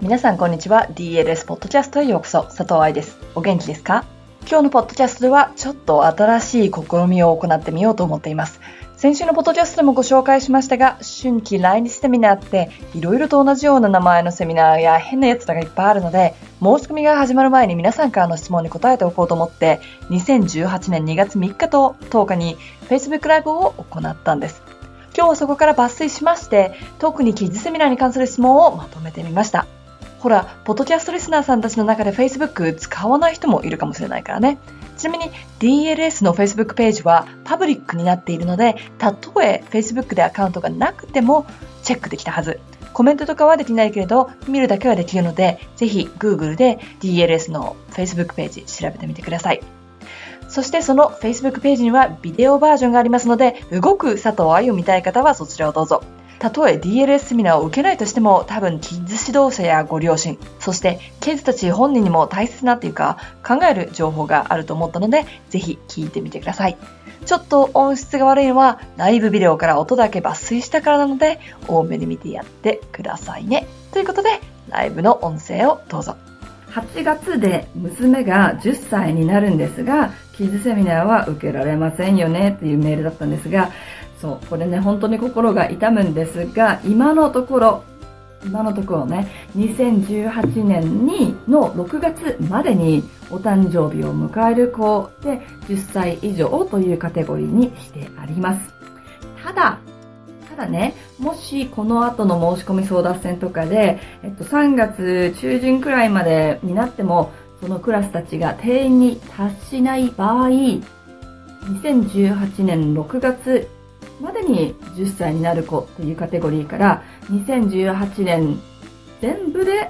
皆さんこんにちは。 DLS ポッドキャストへようこそ。佐藤愛です。お元気ですか？今日のポッドキャストではちょっと新しい試みを行ってみようと思っています。先週のポッドキャストでもご紹介しましたが、春季来日セミナーっていろいろと同じような名前のセミナーや変なやつらがいっぱいあるので、申し込みが始まる前に皆さんからの質問に答えておこうと思って、2018年2月3日と10日に Facebook ライブを行ったんです。今日はそこから抜粋しまして、特にキッズセミナーに関する質問をまとめてみました。ほら、ポッドキャストリスナーさんたちの中で Facebook 使わない人もいるかもしれないからね。ちなみに DLS の Facebook ページはパブリックになっているので、たとえ Facebook でアカウントがなくてもチェックできたはず。コメントとかはできないけれど、見るだけはできるので、ぜひ Google で DLS の Facebook ページ調べてみてください。そしてその Facebook ページにはビデオバージョンがありますので、動く佐藤愛を見たい方はそちらをどうぞ。たとえ DLS セミナーを受けないとしても、多分キッズ指導者やご両親、そしてキッズたち本人にも大切なっていうか考える情報があると思ったので、ぜひ聞いてみてください。ちょっと音質が悪いのはライブビデオから音だけ抜粋したからなので、多めに見てやってくださいね。ということで、ライブの音声をどうぞ。 8月で娘が10歳になるんですが、キッズセミナーは受けられませんよねっていうメールだったんですが、そう、これね、本当に心が痛むんですが、今のところね、2018年の6月までにお誕生日を迎える子で10歳以上というカテゴリーにしてあります。ただね、もしこの後の申し込み争奪戦とかで、3月中旬くらいまでになっても、そのクラスたちが定員に達しない場合、2018年6月までに10歳になる子というカテゴリーから、2018年全部で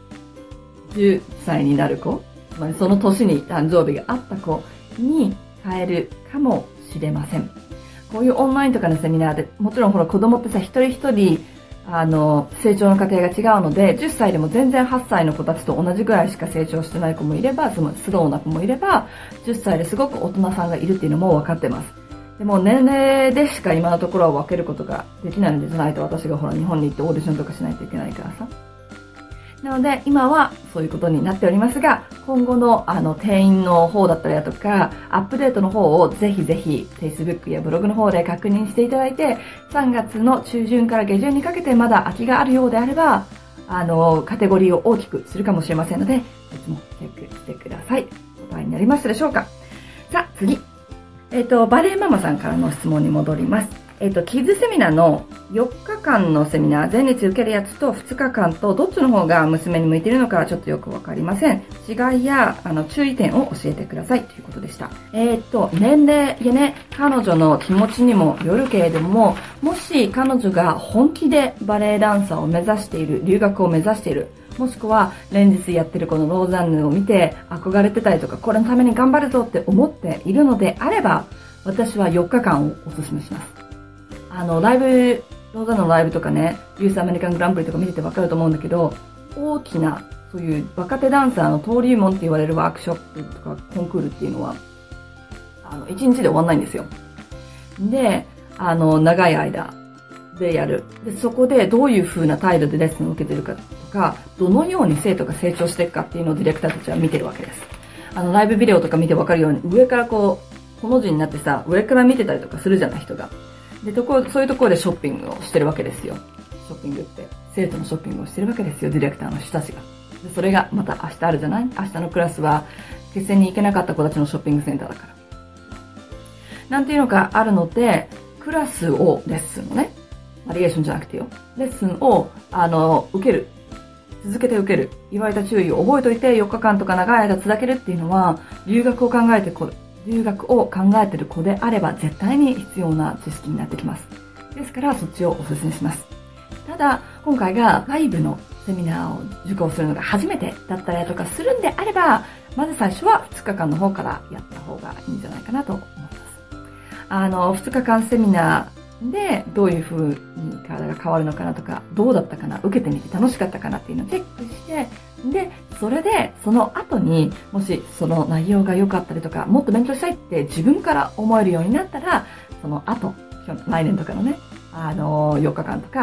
10歳になる子、つまりその年に誕生日があった子に変えるかもしれません。こういうオンラインとかのセミナーで、もちろんほら子供ってさ、一人一人、成長の過程が違うので、10歳でも全然8歳の子たちと同じぐらいしか成長してない子もいれば、スローな子もいれば、10歳ですごく大人さんがいるっていうのも分かってます。でも年齢でしか今のところは分けることができないので、じゃないと私がほら日本に行ってオーディションとかしないといけないからさ。なので今はそういうことになっておりますが、今後の定員の方だったりだとか、アップデートの方をぜひぜひ Facebook やブログの方で確認していただいて、3月の中旬から下旬にかけてまだ空きがあるようであれば、カテゴリーを大きくするかもしれませんので、こっちもチェックしてください。答えになりましたでしょうか？さあ次。バレーママさんからの質問に戻ります。キッズセミナーの4日間のセミナー、前日受けるやつと2日間と、どっちの方が娘に向いているのかちょっとよくわかりません。違いや、注意点を教えてくださいということでした。年齢やね、彼女の気持ちにもよるけれども、もし彼女が本気でバレエダンサーを目指している、留学を目指している、もしくは連日やってるこのローザンヌを見て憧れてたりとか、これのために頑張るぞって思っているのであれば、私は4日間をお勧めします。ローザンヌのライブとかね、ユースアメリカングランプリとか見ててわかると思うんだけど、大きな、そういう若手ダンサーの登竜門って言われるワークショップとかコンクールっていうのは、1日で終わんないんですよ。で、長い間でやる。で、そこでどういう風な態度でレッスンを受けてるかとか、どのように生徒が成長していくかっていうのをディレクターたちは見てるわけです。ライブビデオとか見てわかるように、上からこの字になってさ、上から見てたりとかするじゃない、人が。で、そういうところでショッピングをしてるわけですよ。ショッピングって、生徒のショッピングをしてるわけですよ、ディレクターの人たちが。で、それがまた明日あるじゃない？明日のクラスは、決戦に行けなかった子たちのショッピングセンターだから。なんていうのがあるので、クラスを、レッスンをね、バリエーションじゃなくてよ。レッスンを、受ける。続けて受ける。言われた注意を覚えといて、4日間とか長い間続けるっていうのは、留学を考えてる子であれば、絶対に必要な知識になってきます。ですから、そっちをお勧めします。ただ、今回が外部のセミナーを受講するのが初めてだったりとかするんであれば、まず最初は2日間の方からやった方がいいんじゃないかなと思います。2日間セミナー、で、どういう風に体が変わるのかなとか、どうだったかな、受けてみて楽しかったかなっていうのをチェックして、で、それで、その後に、もしその内容が良かったりとか、もっと勉強したいって自分から思えるようになったら、その後、来年とかのね、4日間とか、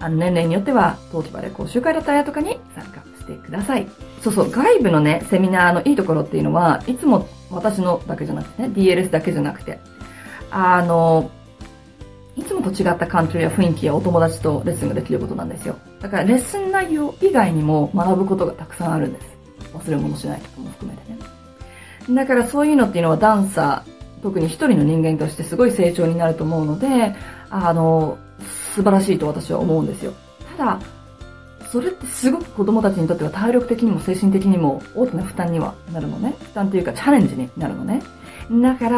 年齢によっては冬季バレエ講習会だったりとかに参加してください。そうそう、外部のね、セミナーのいいところっていうのは、いつも私のだけじゃなくてね、DLS だけじゃなくて、いつもと違った環境や雰囲気やお友達とレッスンができることなんですよ。だからレッスン内容以外にも学ぶことがたくさんあるんです。忘れ物しないとかも含めてね。だからそういうのっていうのはダンサー、特に一人の人間としてすごい成長になると思うので、素晴らしいと私は思うんですよ。ただ、それってすごく子供たちにとっては体力的にも精神的にも大きな負担にはなるのね。負担というかチャレンジになるのね。だから、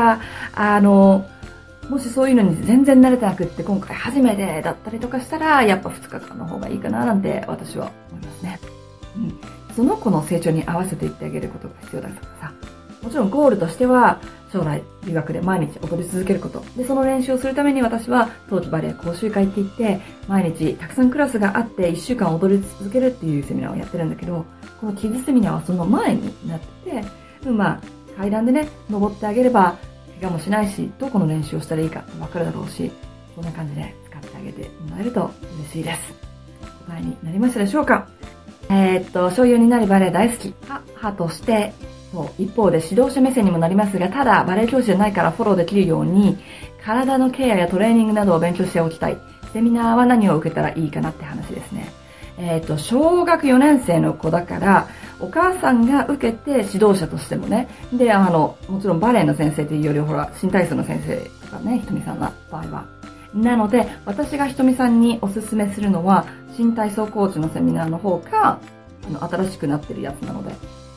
もしそういうのに全然慣れてなくって今回初めてだったりとかしたら、やっぱ2日間の方がいいかななんて私は思いますね。その子の成長に合わせていってあげることが必要だからさ。もちろんゴールとしては、将来留学で毎日踊り続けること。で、その練習をするために私は冬季バレエ講習会って言って、毎日たくさんクラスがあって1週間踊り続けるっていうセミナーをやってるんだけど、このキッズセミナーはその前になってて、階段でね、登ってあげれば、怪我もしないし、どこの練習をしたらいいかわかるだろうし、そんな感じで使ってあげてもらえると嬉しいです。答えになりましたでしょうか？小4になりバレエ大好き。母として、一方で指導者目線にもなりますが、ただバレエ教師じゃないからフォローできるように、体のケアやトレーニングなどを勉強しておきたい。セミナーは何を受けたらいいかなって話ですね。小学4年生の子だから、お母さんが受けて指導者としてもね。で、もちろんバレエの先生というよりほら、新体操の先生とかね、ひとみさんの場合は。なので、私がひとみさんにおすすめするのは、新体操コーチのセミナーの方か、新しくなってるやつなので、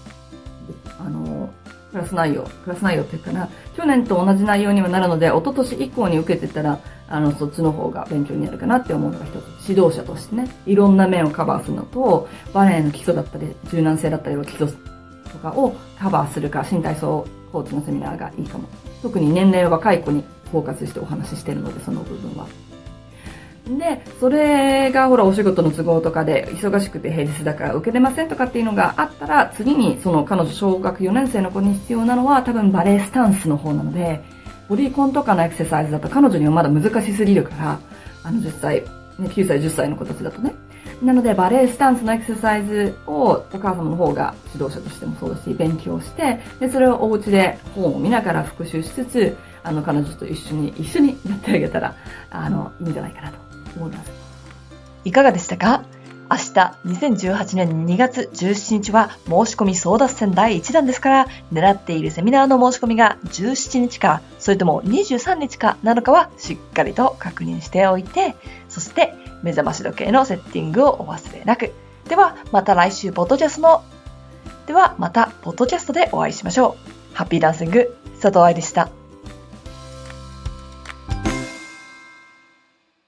クラス内容っていうかな、去年と同じ内容にはなるので、一昨年以降に受けてたら、そっちの方が勉強になるかなって思うのが一つ。指導者としてね、いろんな面をカバーするのと、バレエの基礎だったり、柔軟性だったり基礎とかをカバーするか、新体操コーチのセミナーがいいかも。特に年齢若い子にフォーカスしてお話ししてるので、その部分は。で、それがほらお仕事の都合とかで忙しくて平日だから受けれませんとかっていうのがあったら、次にその彼女小学4年生の子に必要なのは多分バレエスタンスの方なので、ボディコンとかのエクササイズだと彼女にはまだ難しすぎるから、10歳、ね、9歳、10歳の子たちだとね。なのでバレエスタンスのエクササイズをお母様の方が指導者としてもそうだし、勉強して、で、それをお家で本を見ながら復習しつつ、彼女と一緒にやってあげたら、いいんじゃないかなと思います。 いかがでしたか？明日2018年2月17日は申し込み争奪戦第1弾ですから、狙っているセミナーの申し込みが17日か、それとも23日かなのかはしっかりと確認しておいて、そして目覚まし時計のセッティングをお忘れなく。ではまたポッドキャストでお会いしましょう。ハッピーダンシング、佐藤愛でした。